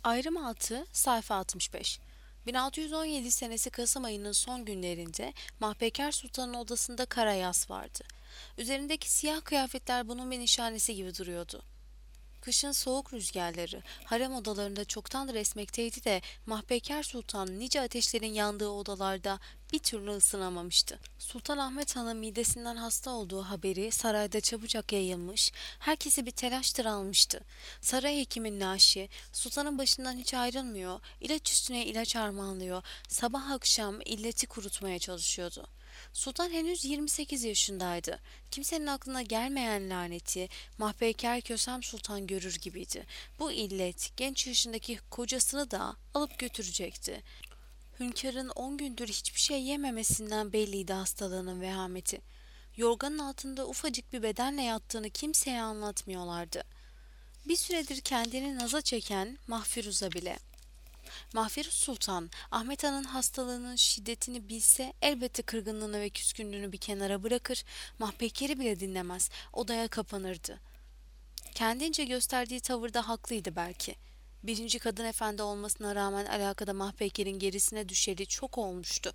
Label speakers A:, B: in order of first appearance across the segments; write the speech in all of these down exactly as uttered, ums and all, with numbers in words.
A: Ayrım altı, sayfa altmış beş. bin altı yüz on yedi senesi Kasım ayının son günlerinde Mahpeker Sultan'ın odasında kara yas vardı. Üzerindeki siyah kıyafetler bunun bir nişanesi gibi duruyordu. Kışın soğuk rüzgarları harem odalarında çoktandır esmekteydi de Mahpeker Sultan nice ateşlerin yandığı odalarda bir türlü ısınamamıştı. Sultan Ahmet Han'ın midesinden hasta olduğu haberi sarayda çabucak yayılmış, herkesi bir telaştır almıştı. Saray hekimi Naşi, sultanın başından hiç ayrılmıyor, ilaç üstüne ilaç armağanlıyor, sabah akşam illeti kurutmaya çalışıyordu. Sultan henüz yirmi sekiz yaşındaydı. Kimsenin aklına gelmeyen laneti Mahpeyker Kösem Sultan görür gibiydi. Bu illet genç yaşındaki kocasını da alıp götürecekti. Hünkârın on gündür hiçbir şey yememesinden belliydi hastalığının vehameti. Yorganın altında ufacık bir bedenle yattığını kimseye anlatmıyorlardı. Bir süredir kendini naza çeken Mahfiruza bile. Mahfiruz Sultan, Ahmet Han'ın hastalığının şiddetini bilse elbette kırgınlığını ve küskünlüğünü bir kenara bırakır, Mahpeker'i bile dinlemez, odaya kapanırdı. Kendince gösterdiği tavırda haklıydı belki. Birinci kadın efendi olmasına rağmen alakada Mahpeker'in gerisine düşeli çok olmuştu.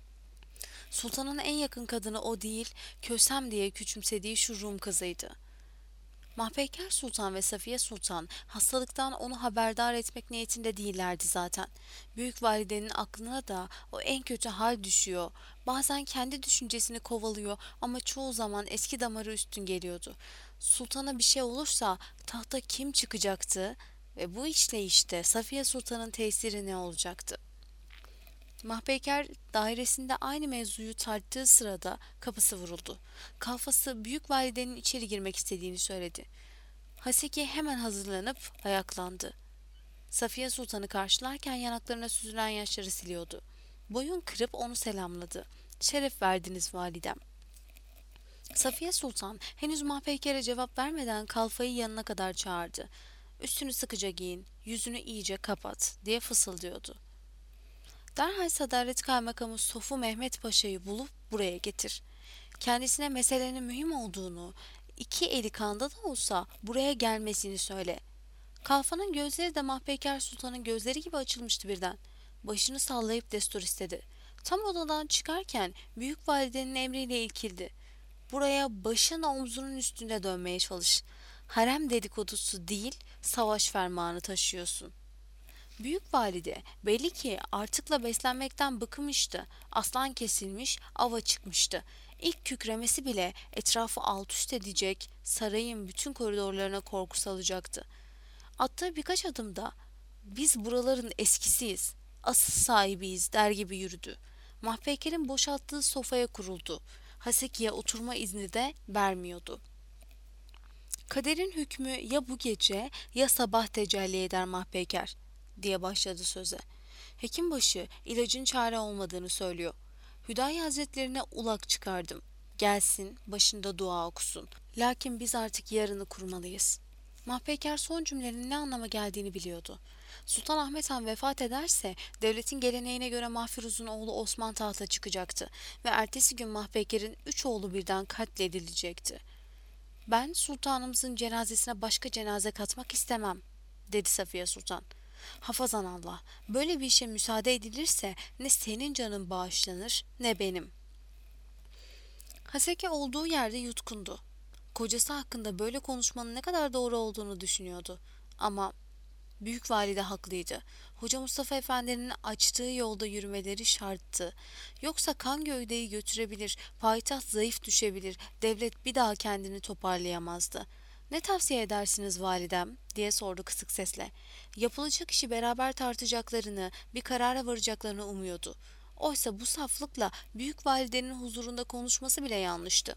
A: Sultanın en yakın kadını o değil, Kösem diye küçümsediği şu Rum kızıydı. Mahpeker Sultan ve Safiye Sultan hastalıktan onu haberdar etmek niyetinde değillerdi zaten. Büyük validenin aklına da o en kötü hal düşüyor. Bazen kendi düşüncesini kovalıyor ama çoğu zaman eski damarı üstün geliyordu. Sultana bir şey olursa tahta kim çıkacaktı ve bu işleyişte Safiye Sultan'ın tesiri ne olacaktı? Mahpeker dairesinde aynı mevzuyu tarttığı sırada kapısı vuruldu. Kalfası büyük validenin içeri girmek istediğini söyledi. Haseki hemen hazırlanıp ayaklandı. Safiye Sultan'ı karşılarken yanaklarına süzülen yaşları siliyordu. Boyun kırıp onu selamladı. Şeref verdiniz validem. Safiye Sultan henüz Mahpeker'e cevap vermeden kalfayı yanına kadar çağırdı. Üstünü sıkıca giyin, yüzünü iyice kapat diye fısıldıyordu. Derhal Sadaret Kaymakamı Sofu Mehmet Paşa'yı bulup buraya getir. Kendisine meselenin mühim olduğunu, iki eli kanda da olsa buraya gelmesini söyle. Kalfanın gözleri de Mahpeker Sultan'ın gözleri gibi açılmıştı birden. Başını sallayıp destur istedi. Tam odadan çıkarken büyük validenin emriyle ilkildi. Buraya başın omzunun üstünde dönmeye çalış. Harem dedikodusu değil, savaş fermanı taşıyorsun. Büyük valide belli ki artıkla beslenmekten bıkmıştı. Aslan kesilmiş, ava çıkmıştı. İlk kükremesi bile etrafı alt üst edecek, sarayın bütün koridorlarına korku salacaktı. Attığı birkaç adımda biz buraların eskisiyiz, asıl sahibiyiz der gibi yürüdü. Mahpeker'in boşalttığı sofaya kuruldu. Haseki'ye oturma izni de vermiyordu. Kaderin hükmü ya bu gece ya sabah tecelli eder Mahpeker diye başladı söze. Hekimbaşı ilacın çare olmadığını söylüyor. Hüdayi Hazretlerine ulak çıkardım. Gelsin başında dua okusun. Lakin biz artık yarını kurmalıyız. Mahpeker son cümlenin ne anlama geldiğini biliyordu. Sultan Ahmet Han vefat ederse devletin geleneğine göre Mahfiruz'un oğlu Osman tahta çıkacaktı ve ertesi gün Mahpeker'in üç oğlu birden katledilecekti. Ben sultanımızın cenazesine başka cenaze katmak istemem, dedi Safiye Sultan. Hafazan Allah, böyle bir işe müsaade edilirse ne senin canın bağışlanır ne benim. Haseki olduğu yerde yutkundu. Kocası hakkında böyle konuşmanın ne kadar doğru olduğunu düşünüyordu. Ama büyük valide haklıydı. Hoca Mustafa Efendi'nin açtığı yolda yürümeleri şarttı. Yoksa kan gövdeyi götürebilir, payitaht zayıf düşebilir, devlet bir daha kendini toparlayamazdı. Ne tavsiye edersiniz validem diye sordu kısık sesle. Yapılacak işi beraber tartacaklarını, bir karara varacaklarını umuyordu. Oysa bu saflıkla büyük validenin huzurunda konuşması bile yanlıştı.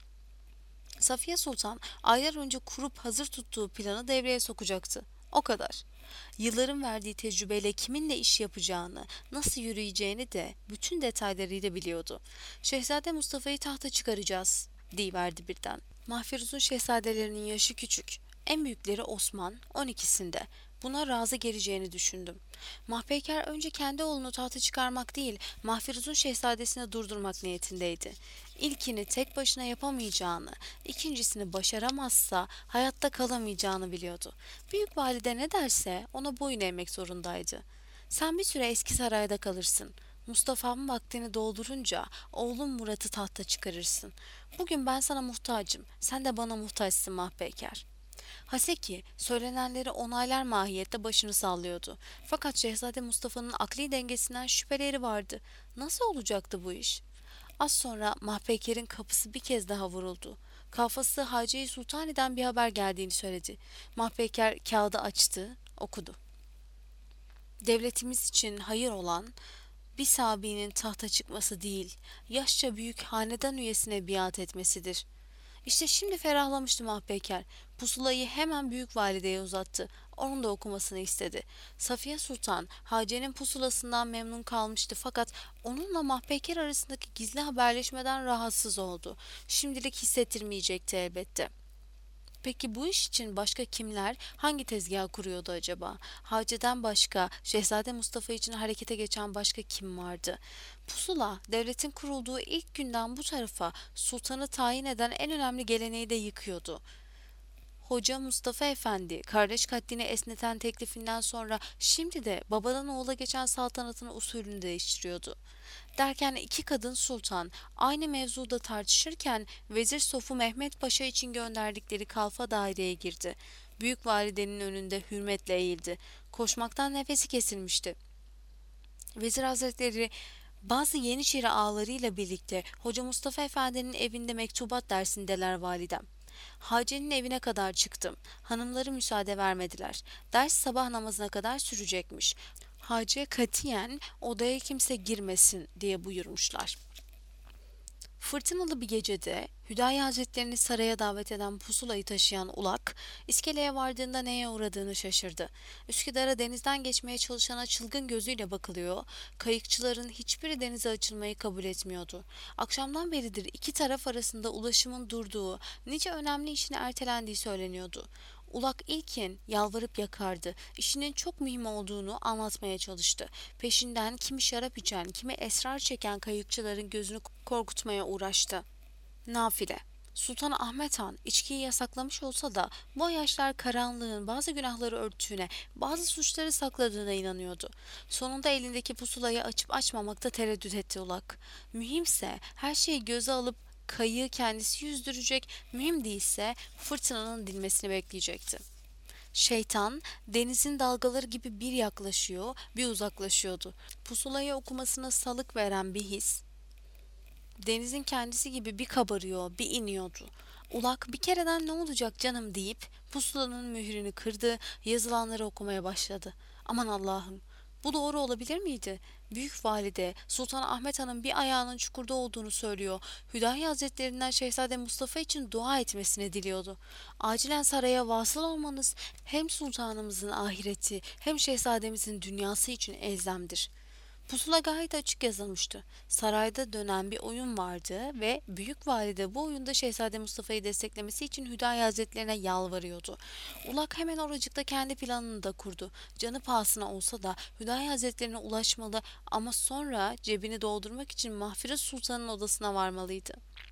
A: Safiye Sultan aylar önce kurup hazır tuttuğu planı devreye sokacaktı. O kadar. Yılların verdiği tecrübeyle kiminle iş yapacağını, nasıl yürüyeceğini de bütün detaylarıyla biliyordu. Şehzade Mustafa'yı tahta çıkaracağız, deyiverdi birden. Mahfiruz'un şehzadelerinin yaşı küçük. En büyükleri Osman, on ikisinde. Buna razı geleceğini düşündüm. Mahpeker önce kendi oğlunu tahta çıkarmak değil, Mahfiruz'un şehzadesini durdurmak niyetindeydi. İlkini tek başına yapamayacağını, ikincisini başaramazsa hayatta kalamayacağını biliyordu. Büyük valide ne derse ona boyun eğmek zorundaydı. Sen bir süre eski sarayda kalırsın. Mustafa'nın vaktini doldurunca oğlum Murat'ı tahta çıkarırsın. Bugün ben sana muhtacım, sen de bana muhtaçsın Mahpeker. Haseki söylenenleri onaylar mahiyette başını sallıyordu. Fakat Şehzade Mustafa'nın akli dengesinden şüpheleri vardı. Nasıl olacaktı bu iş? Az sonra Mahpeker'in kapısı bir kez daha vuruldu. Kafası Haciye Sultani'den bir haber geldiğini söyledi. Mahpeker kağıdı açtı, okudu. Devletimiz için hayır olan bir sabinin tahta çıkması değil, yaşça büyük hanedan üyesine biat etmesidir. İşte şimdi ferahlamıştı Mahpeker. Pusulayı hemen büyük valideye uzattı. Onun da okumasını istedi. Safiye Sultan, Hace'nin pusulasından memnun kalmıştı fakat onunla Mahpeker arasındaki gizli haberleşmeden rahatsız oldu. Şimdilik hissettirmeyecekti elbette. Peki bu iş için başka kimler hangi tezgah kuruyordu acaba? Hace'den başka Şehzade Mustafa için harekete geçen başka kim vardı? Pusula devletin kurulduğu ilk günden bu tarafa sultanı tayin eden en önemli geleneği de yıkıyordu. Hoca Mustafa Efendi, kardeş katlini esneten teklifinden sonra şimdi de babadan oğula geçen saltanatın usulünü değiştiriyordu. Derken iki kadın sultan aynı mevzuda tartışırken Vezir Sofu Mehmet Paşa için gönderdikleri kalfa daireye girdi. Büyük validenin önünde hürmetle eğildi. Koşmaktan nefesi kesilmişti. Vezir Hazretleri bazı Yeniçeri ağalarıyla birlikte Hoca Mustafa Efendi'nin evinde mektubat dersindeler validem. Hace'nin evine kadar çıktım. Hanımları müsaade vermediler. Ders sabah namazına kadar sürecekmiş. Hace katiyen odaya kimse girmesin diye buyurmuşlar. Fırtınalı bir gecede Hüdayi Hazretlerini saraya davet eden pusulayı taşıyan Ulak, iskeleye vardığında neye uğradığını şaşırdı. Üsküdar'a denizden geçmeye çalışana çılgın gözüyle bakılıyor, kayıkçıların hiçbiri denize açılmayı kabul etmiyordu. Akşamdan beridir iki taraf arasında ulaşımın durduğu, nice önemli işin ertelendiği söyleniyordu. Ulak ilkin yalvarıp yakardı. İşinin çok mühim olduğunu anlatmaya çalıştı. Peşinden kimi şarap içen, kimi esrar çeken kayıkçıların gözünü korkutmaya uğraştı. Nafile Sultan Ahmet Han içkiyi yasaklamış olsa da bu yaşlar karanlığın bazı günahları örttüğüne, bazı suçları sakladığına inanıyordu. Sonunda elindeki pusulayı açıp açmamakta tereddüt etti Ulak. Mühimse her şeyi göze alıp kayığı kendisi yüzdürecek, mühim değilse fırtınanın dinmesini bekleyecekti. Şeytan denizin dalgaları gibi bir yaklaşıyor, bir uzaklaşıyordu. Pusulayı okumasına salık veren bir his, denizin kendisi gibi bir kabarıyor, bir iniyordu. Ulak bir kereden ne olacak canım deyip pusulanın mührünü kırdı, yazılanları okumaya başladı. Aman Allah'ım, bu doğru olabilir miydi? Büyük valide Sultan Ahmet Han'ın bir ayağının çukurda olduğunu söylüyor. Hüdayi Hazretlerinden Şehzade Mustafa için dua etmesini diliyordu. Acilen saraya vasıl olmanız hem sultanımızın ahireti hem şehzademizin dünyası için elzemdir. Pusula gayet açık yazılmıştı. Sarayda dönen bir oyun vardı ve büyük valide bu oyunda Şehzade Mustafa'yı desteklemesi için Hüdayi Hazretlerine yalvarıyordu. Ulak hemen oracıkta kendi planını da kurdu. Canı pahasına olsa da Hüdayi Hazretlerine ulaşmalı ama sonra cebini doldurmak için Mahfiruz Sultan'ın odasına varmalıydı.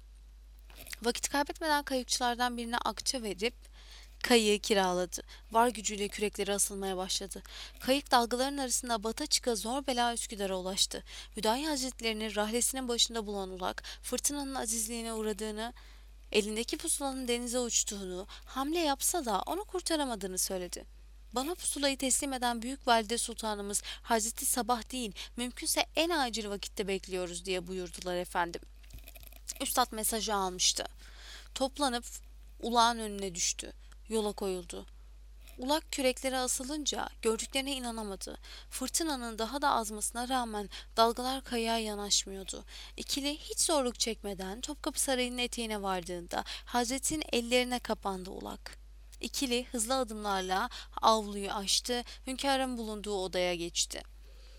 A: Vakit kaybetmeden kayıkçılardan birine akçe verip kayığı kiraladı. Var gücüyle kürekleri asılmaya başladı. Kayık dalgaların arasında bata çıka zor bela Üsküdar'a ulaştı. Hüdayi Hazretlerini rahlesinin başında bulan Ulak, fırtınanın azizliğine uğradığını, elindeki pusulanın denize uçtuğunu, hamle yapsa da onu kurtaramadığını söyledi. Bana pusulayı teslim eden Büyük Valide Sultanımız Hazreti Sabah değil, mümkünse en acil vakitte bekliyoruz diye buyurdular efendim. Üstad mesajı almıştı. Toplanıp ulağın önüne düştü. Yola koyuldu. Ulak küreklere asılınca gördüklerine inanamadı. Fırtınanın daha da azmasına rağmen dalgalar kayaya yanaşmıyordu. İkili hiç zorluk çekmeden Topkapı Sarayı'nın eteğine vardığında Hazret'in ellerine kapandı Ulak. İkili hızlı adımlarla avluyu aştı, hünkârın bulunduğu odaya geçti.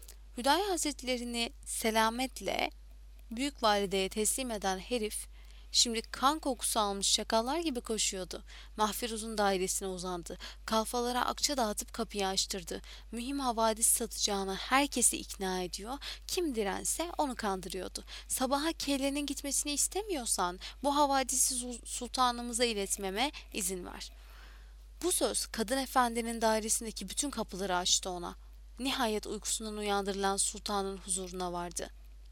A: Hüdayi Hazretlerini selametle Büyük Valide'ye teslim eden herif Şimdi kan kokusu almış çakallar gibi koşuyordu. Mahfiruz'un dairesine uzandı. Kalfalara akça dağıtıp kapıyı açtırdı. Mühim havadis satacağına herkesi ikna ediyor. Kim dirense onu kandırıyordu. Sabaha kellenin gitmesini istemiyorsan bu havadisi sultanımıza iletmeme izin ver. Bu söz kadın efendinin dairesindeki bütün kapıları açtı ona. Nihayet uykusundan uyandırılan sultanın huzuruna vardı.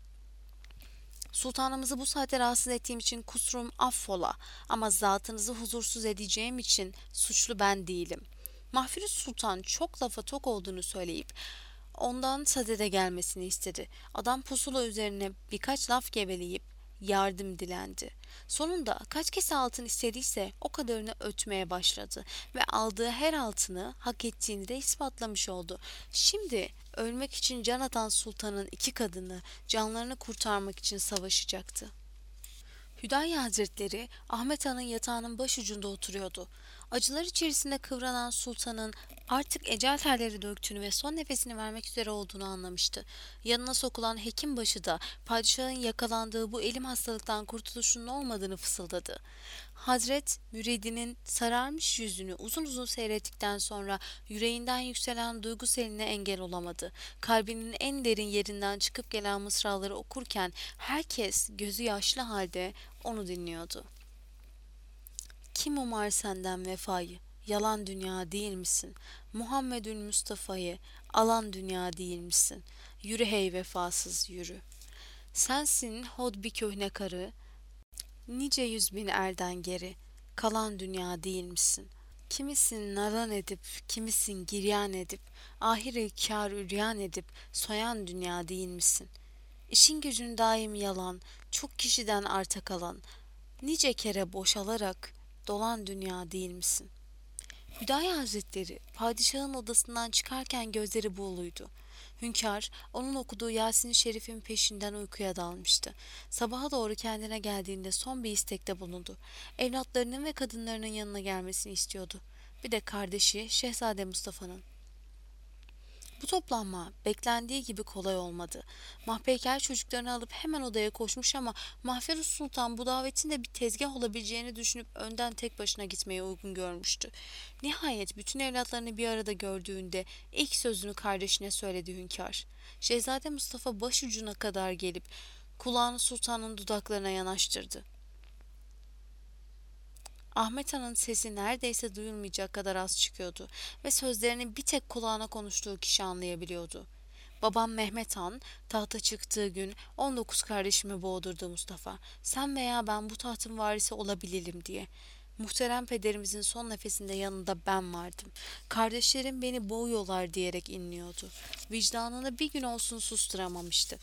A: Sultanımızı bu saatte rahatsız ettiğim için kusurum affola ama zatınızı huzursuz edeceğim için suçlu ben değilim. Mahfirüz Sultan çok lafa tok olduğunu söyleyip ondan sadede gelmesini istedi. Adam pusula üzerine birkaç laf geveleyip yardım dilendi. Sonunda kaç kese altın istediyse o kadarını ötmeye başladı ve aldığı her altını hak ettiğini de ispatlamış oldu. Şimdi ölmek için can atan sultanın iki kadını canlarını kurtarmak için savaşacaktı. Hüdayi Hazretleri Ahmet Han'ın yatağının başucunda oturuyordu. Acılar içerisinde kıvranan sultanın artık ecel terleri döktüğünü ve son nefesini vermek üzere olduğunu anlamıştı. Yanına sokulan hekimbaşı da padişahın yakalandığı bu elim hastalıktan kurtuluşunun olmadığını fısıldadı. Hazret müridinin sararmış yüzünü uzun uzun seyrettikten sonra yüreğinden yükselen duygu seline engel olamadı. Kalbinin en derin yerinden çıkıp gelen mısraları okurken herkes gözü yaşlı halde onu dinliyordu. Kim umar senden vefayı? Yalan dünya değil misin? Muhammedül Mustafa'yı alan dünya değil misin? Yürü hey vefasız yürü. Sensin hod bir köhne karı, nice yüz bin erden geri, kalan dünya değil misin? Kimisin nalan edip, kimisin giryan edip, ahire kâr üryan edip, soyan dünya değil misin? İşin gücün daim yalan, çok kişiden arta kalan, nice kere boşalarak, dolan dünya değil misin? Hüdayi Hazretleri padişahın odasından çıkarken gözleri buğuluydu. Hünkâr onun okuduğu Yasin-i Şerif'in peşinden uykuya dalmıştı. Sabaha doğru kendine geldiğinde son bir istekte bulundu. Evlatlarının ve kadınlarının yanına gelmesini istiyordu. Bir de kardeşi Şehzade Mustafa'nın. Bu toplanma beklendiği gibi kolay olmadı. Mahpeyker çocuklarını alıp hemen odaya koşmuş ama Mahferuz Sultan bu davetin de bir tezgah olabileceğini düşünüp önden tek başına gitmeyi uygun görmüştü. Nihayet bütün evlatlarını bir arada gördüğünde ilk sözünü kardeşine söyledi hünkâr. Şehzade Mustafa başucuna kadar gelip kulağını sultanın dudaklarına yanaştırdı. Ahmet Han'ın sesi neredeyse duyulmayacak kadar az çıkıyordu ve sözlerini bir tek kulağına konuştuğu kişi anlayabiliyordu. Babam Mehmet Han tahta çıktığı gün on dokuz kardeşimi boğdurdu Mustafa. Sen veya ben bu tahtın varisi olabilelim diye. Muhterem pederimizin son nefesinde yanında ben vardım. Kardeşlerim beni boğuyorlar diyerek inliyordu. Vicdanını bir gün olsun susturamamıştı.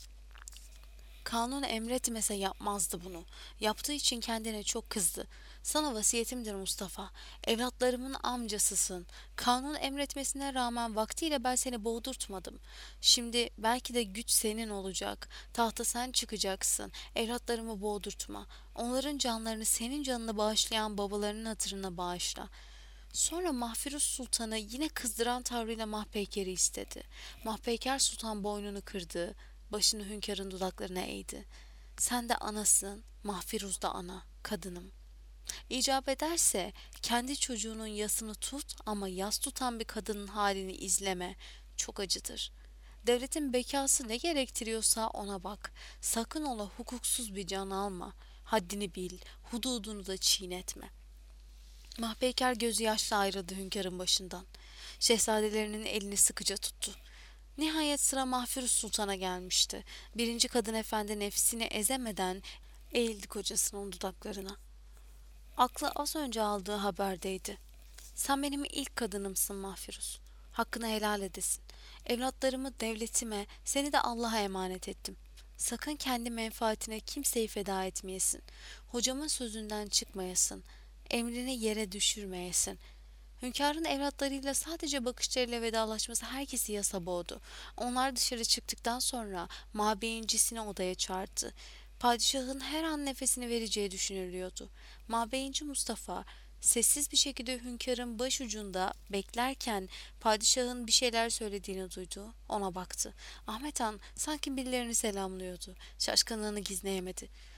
A: Kanun emretmese yapmazdı bunu. Yaptığı için kendine çok kızdı. Sana vasiyetimdir Mustafa. Evlatlarımın amcasısın. Kanun emretmesine rağmen vaktiyle ben seni boğdurtmadım. Şimdi belki de güç senin olacak. Tahta sen çıkacaksın. Evlatlarımı boğdurtma. Onların canlarını senin canına bağışlayan babalarının hatırına bağışla. Sonra Mahfiruz Sultan'ı yine kızdıran tavrıyla Mahpeyker'i istedi. Mahpeyker Sultan boynunu kırdı, başını hünkârın dudaklarına eğdi. Sen de anasın, Mahfiruz da ana, kadınım. İcap ederse kendi çocuğunun yasını tut ama yas tutan bir kadının halini izleme. Çok acıdır. Devletin bekası ne gerektiriyorsa ona bak. Sakın ola hukuksuz bir can alma. Haddini bil, hududunu da çiğnetme. Mahpeyker gözü yaşla ayrıldı hünkârın başından. Şehzadelerinin elini sıkıca tuttu. Nihayet sıra Mahfiruz Sultan'a gelmişti. Birinci kadın efendi nefsini ezemeden eğildi kocasının dudaklarına. Aklı az önce aldığı haberdeydi. Sen benim ilk kadınımsın Mahfiruz. Hakkını helal edesin. Evlatlarımı devletime, seni de Allah'a emanet ettim. Sakın kendi menfaatine kimseyi feda etmeyesin. Hocamın sözünden çıkmayasın. Emrini yere düşürmeyesin. Hünkârın evlatlarıyla sadece bakışlarıyla vedalaşması herkesi yasa boğdu. Onlar dışarı çıktıktan sonra mabeyincisini odaya çağırdı. Padişahın her an nefesini vereceği düşünülüyordu. Mabeyinci Mustafa sessiz bir şekilde hünkârın başucunda beklerken padişahın bir şeyler söylediğini duydu. Ona baktı. Ahmet Han sanki birilerini selamlıyordu. Şaşkınlığını gizleyemedi.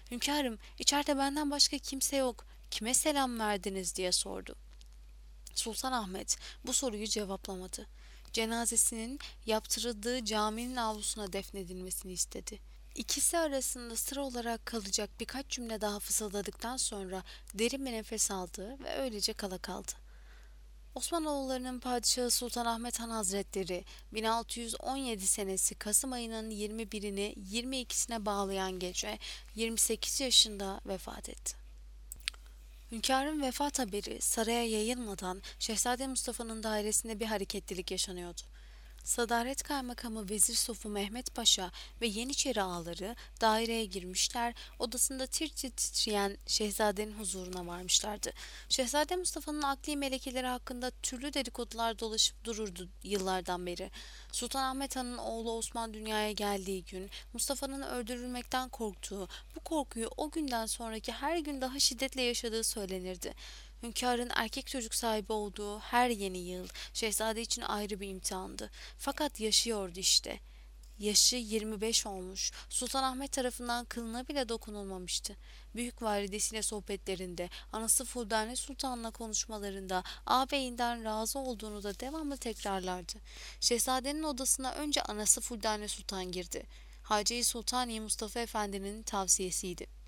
A: "Hünkârım, içeride benden başka kimse yok. Kime selam verdiniz?" diye sordu. Sultan Ahmet bu soruyu cevaplamadı. Cenazesinin yaptırıldığı caminin avlusuna defnedilmesini istedi. İkisi arasında sıra olarak kalacak birkaç cümle daha fısıldadıktan sonra derin bir nefes aldı ve öylece kala kaldı. Osmanoğullarının padişahı Sultan Ahmet Han Hazretleri bin altı yüz on yedi senesi Kasım ayının yirmi birini yirmi ikisine bağlayan gece yirmi sekiz yaşında vefat etti. Hünkârın vefat haberi saraya yayılmadan Şehzade Mustafa'nın dairesinde bir hareketlilik yaşanıyordu. Sadaret Kaymakamı Vezir Sofu Mehmet Paşa ve Yeniçeri ağaları daireye girmişler, odasında tir tir titreyen şehzadenin huzuruna varmışlardı. Şehzade Mustafa'nın akli melekeleri hakkında türlü dedikodular dolaşıp dururdu yıllardan beri. Sultan Ahmet Han'ın oğlu Osman dünyaya geldiği gün Mustafa'nın öldürülmekten korktuğu, bu korkuyu o günden sonraki her gün daha şiddetle yaşadığı söylenirdi. Hünkârın erkek çocuk sahibi olduğu her yeni yıl şehzade için ayrı bir imtihandı. Fakat yaşıyordu işte. Yaşı yirmi beş olmuş, Sultanahmet tarafından kılına bile dokunulmamıştı. Büyük validesiyle sohbetlerinde, anası Fuldane Sultan'la konuşmalarında ağabeyinden razı olduğunu da devamlı tekrarlardı. Şehzadenin odasına önce anası Fuldane Sultan girdi. Hace-i Sultaniye Mustafa Efendi'nin tavsiyesiydi.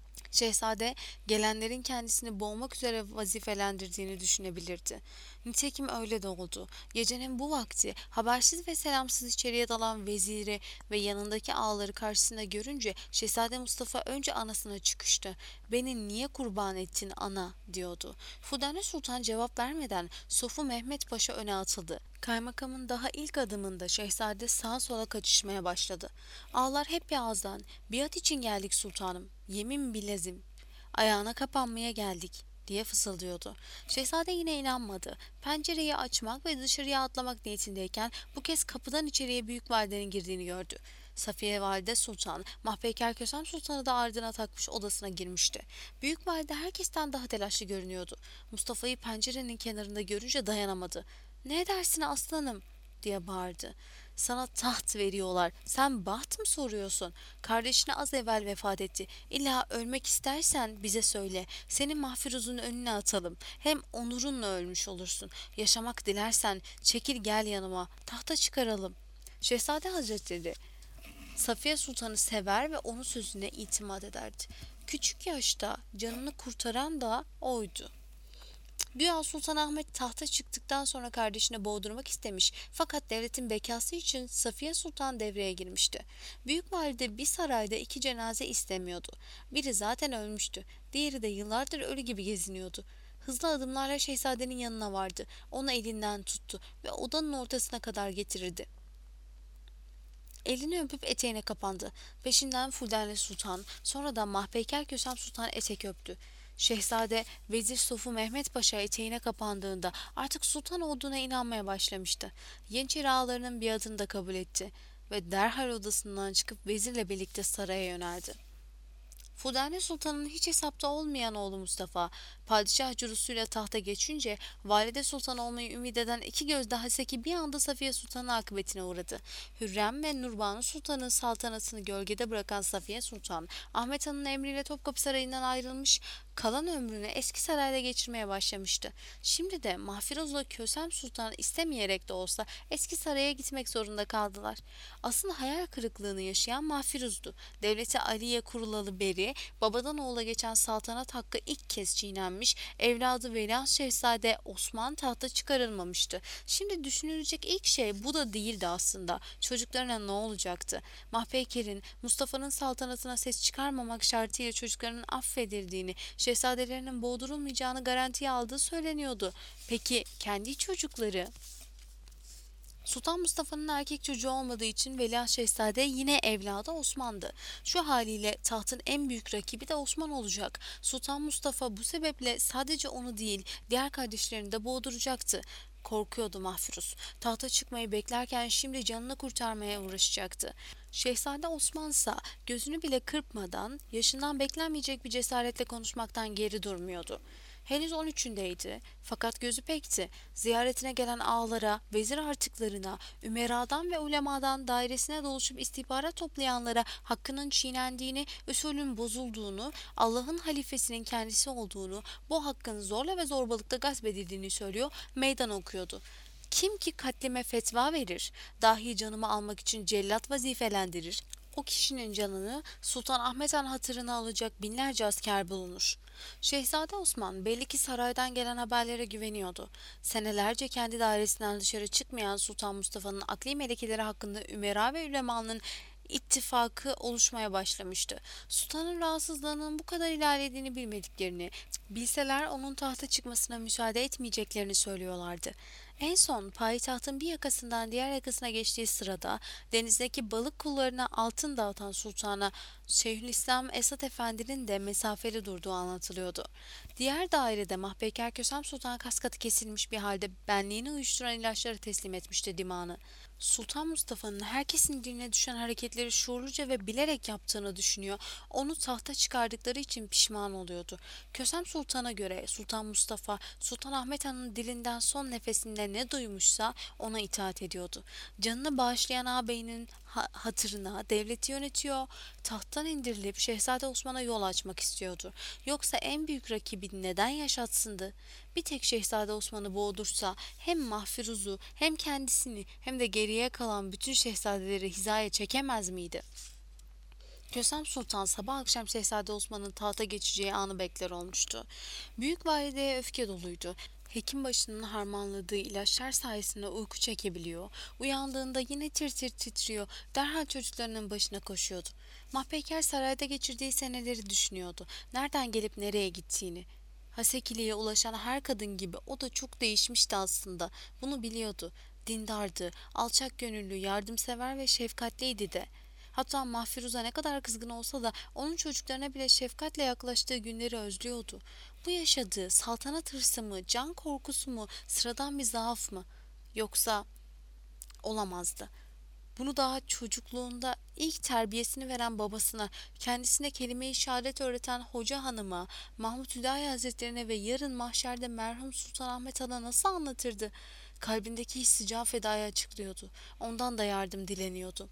A: Şehzade gelenlerin kendisini boğmak üzere vazifelendirdiğini düşünebilirdi. Nitekim öyle de oldu. Gecenin bu vakti habersiz ve selamsız içeriye dalan veziri ve yanındaki ağaları karşısında görünce Şehzade Mustafa önce anasına çıkıştı. "Beni niye kurban ettin ana?" diyordu. Fudane Sultan cevap vermeden Sofu Mehmet Paşa öne atıldı. Kaymakamın daha ilk adımında şehzade sağa sola kaçışmaya başladı. Ağlar hep bir ağızdan "Biat için geldik sultanım, yemin bilezim, ayağına kapanmaya geldik" diye fısıldıyordu. Şehzade yine inanmadı. Pencereyi açmak ve dışarıya atlamak niyetindeyken bu kez kapıdan içeriye büyük validenin girdiğini gördü. Safiye Valide Sultan, Mahpeker Kösem Sultan'ı da ardına takmış odasına girmişti. Büyük valide herkesten daha telaşlı görünüyordu. Mustafa'yı pencerenin kenarında görünce dayanamadı. "Ne dersin aslanım?" diye bağırdı. "Sana taht veriyorlar. Sen baht mı soruyorsun? Kardeşine az evvel vefat etti. İlla ölmek istersen bize söyle. Seni Mahfiruz'un önüne atalım. Hem onurunla ölmüş olursun. Yaşamak dilersen çekil gel yanıma. Tahta çıkaralım." Şehzade Hazretleri Safiye Sultan'ı sever ve onun sözüne itimat ederdi. Küçük yaşta canını kurtaran da oydu. Güya Sultan Ahmet tahta çıktıktan sonra kardeşini boğdurmak istemiş fakat devletin bekası için Safiye Sultan devreye girmişti. Büyük valide bir sarayda iki cenaze istemiyordu. Biri zaten ölmüştü, diğeri de yıllardır ölü gibi geziniyordu. Hızlı adımlarla şehzadenin yanına vardı, onu elinden tuttu ve odanın ortasına kadar getirirdi. Elini öpüp eteğine kapandı. Peşinden Fuldane Sultan, sonra da Mahpeyker Kösem Sultan etek öptü. Şehzade Vezir Sofu Mehmet Paşa eteğine kapandığında artık sultan olduğuna inanmaya başlamıştı. Yeniçeri ağalarının biatını da kabul etti ve derhal odasından çıkıp vezirle birlikte saraya yöneldi. Fudane Sultan'ın hiç hesapta olmayan oğlu Mustafa, padişah cürüsüyle tahta geçince valide sultan olmayı ümit eden iki gözde Haseki bir anda Safiye Sultan'ın akıbetine uğradı. Hürrem ve Nurbanu Sultan'ın saltanatını gölgede bırakan Safiye Sultan, Ahmet Han'ın emriyle Topkapı Sarayı'ndan ayrılmış, kalan ömrünü eski sarayda geçirmeye başlamıştı. Şimdi de Mahfiruz'la Kösem Sultan istemeyerek de olsa eski saraya gitmek zorunda kaldılar. Asıl hayal kırıklığını yaşayan Mahfiruz'du. Devleti Ali'ye kurulalı beri babadan oğula geçen saltanat hakkı ilk kez çiğnenmiş, evladı Veliaht Şehzade Osman tahta çıkarılmamıştı. Şimdi düşünülecek ilk şey bu da değildi aslında. Çocuklarına ne olacaktı? Mahpeyker'in Mustafa'nın saltanatına ses çıkarmamak şartıyla çocuklarının affedildiğini, şehzadelerinin boğdurulmayacağını garantiye aldığı söyleniyordu. Peki kendi çocukları? Sultan Mustafa'nın erkek çocuğu olmadığı için Veliaht Şehzade yine evladı Osman'dı. Şu haliyle tahtın en büyük rakibi de Osman olacak. Sultan Mustafa bu sebeple sadece onu değil, diğer kardeşlerini de boğduracaktı. Korkuyordu Mahfuruz. Tahta çıkmayı beklerken şimdi canını kurtarmaya uğraşacaktı. Şehzade Osman ise gözünü bile kırpmadan yaşından beklenmeyecek bir cesaretle konuşmaktan geri durmuyordu. Henüz on üçündeydi fakat gözü pekti. Ziyaretine gelen ağalara, vezir artıklarına, ümeradan ve ulemadan dairesine doluşup istihbarat toplayanlara hakkının çiğnendiğini, usulün bozulduğunu, Allah'ın halifesinin kendisi olduğunu, bu hakkın zorla ve zorbalıkla gasp edildiğini söylüyor, meydan okuyordu. Kim ki katlime fetva verir, dahi canımı almak için cellat vazifelendirir, o kişinin canını Sultan Ahmet Han hatırına alacak binlerce asker bulunur. Şehzade Osman belli ki saraydan gelen haberlere güveniyordu. Senelerce kendi dairesinden dışarı çıkmayan Sultan Mustafa'nın akli melekeleri hakkında ümera ve ülemanın ittifakı oluşmaya başlamıştı. Sultanın rahatsızlığının bu kadar ilerlediğini bilmediklerini, bilseler onun tahta çıkmasına müsaade etmeyeceklerini söylüyorlardı. En son payitahtın bir yakasından diğer yakasına geçtiği sırada denizdeki balık kullarına altın dağıtan sultana Şeyhülislam Esat Efendi'nin de mesafeli durduğu anlatılıyordu. Diğer dairede Mahpeker Kösem Sultan kaskatı kesilmiş bir halde benliğini uyuşturan ilaçları teslim etmişti dimağını. Sultan Mustafa'nın herkesin diline düşen hareketleri şuurluca ve bilerek yaptığını düşünüyor, onu tahta çıkardıkları için pişman oluyordu. Kösem Sultan'a göre Sultan Mustafa, Sultan Ahmet Han'ın dilinden son nefesinde ne duymuşsa ona itaat ediyordu. Canını bağışlayan ağabeyinin ha- hatırına devleti yönetiyor, tahttan indirilip Şehzade Osman'a yol açmak istiyordu. Yoksa en büyük rakibi neden yaşatsındı? Bir tek Şehzade Osman'ı boğdursa hem Mahfiruz'u hem kendisini hem de geriye kalan bütün şehzadeleri hizaya çekemez miydi? Kösem Sultan sabah akşam Şehzade Osman'ın tahta geçeceği anı bekler olmuştu. Büyük valideye öfke doluydu. Hekim başının harmanladığı ilaçlar sayesinde uyku çekebiliyor. Uyandığında yine tir tir titriyor. Derhal çocuklarının başına koşuyordu. Mahpeker sarayda geçirdiği seneleri düşünüyordu. Nereden gelip nereye gittiğini. Hasekili'ye ulaşan her kadın gibi o da çok değişmişti aslında. Bunu biliyordu. Dindardı, alçak gönüllü, yardımsever ve şefkatliydi de. Hatta Mahfiruza ne kadar kızgın olsa da onun çocuklarına bile şefkatle yaklaştığı günleri özlüyordu. Bu yaşadığı saltanat hırsı mı, can korkusu mu, sıradan bir zaaf mı? Yoksa olamazdı. Bunu daha çocukluğunda ilk terbiyesini veren babasına, kendisine kelime-i şehadet öğreten hoca hanıma, Mahmut Hüdayi Hazretlerine ve yarın mahşerde merhum Sultan Ahmet Han'a nasıl anlatırdı? Kalbindeki hissi fedaya açıklıyordu. Ondan da yardım dileniyordu.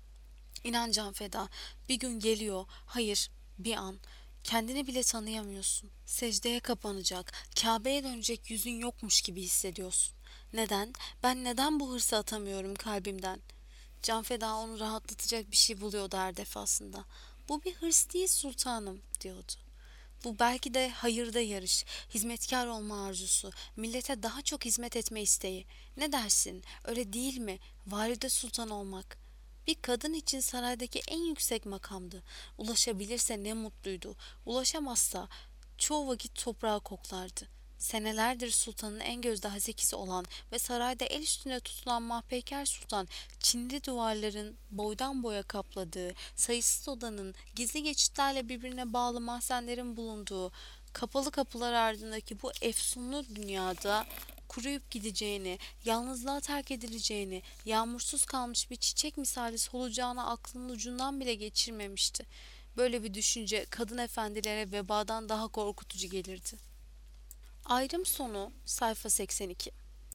A: İnan Can Feda, bir gün geliyor, hayır, bir an. Kendini bile tanıyamıyorsun. Secdeye kapanacak, Kabe'ye dönecek yüzün yokmuş gibi hissediyorsun. Neden? Ben neden bu hırsı atamıyorum kalbimden? Can Feda onu rahatlatacak bir şey buluyordu her defasında. Bu bir hırs değil sultanım diyordu. Bu belki de hayırda yarış, hizmetkar olma arzusu, millete daha çok hizmet etme isteği. Ne dersin? Öyle değil mi? Valide sultan olmak. Bir kadın için saraydaki en yüksek makamdı. Ulaşabilirse ne mutluydu. Ulaşamazsa çoğu vakit toprağı koklardı. Senelerdir sultanın en gözde hazekisi olan ve sarayda el üstüne tutulan Mahpeker Sultan, Çinli duvarların boydan boya kapladığı, sayısız odanın, gizli geçitlerle birbirine bağlı mahzenlerin bulunduğu, kapalı kapılar ardındaki bu efsunlu dünyada kuruyup gideceğini, yalnızlığa terk edileceğini, yağmursuz kalmış bir çiçek misali solacağını aklının ucundan bile geçirmemişti. Böyle bir düşünce kadın efendilere vebadan daha korkutucu gelirdi. Ayrım sonu sayfa seksen iki.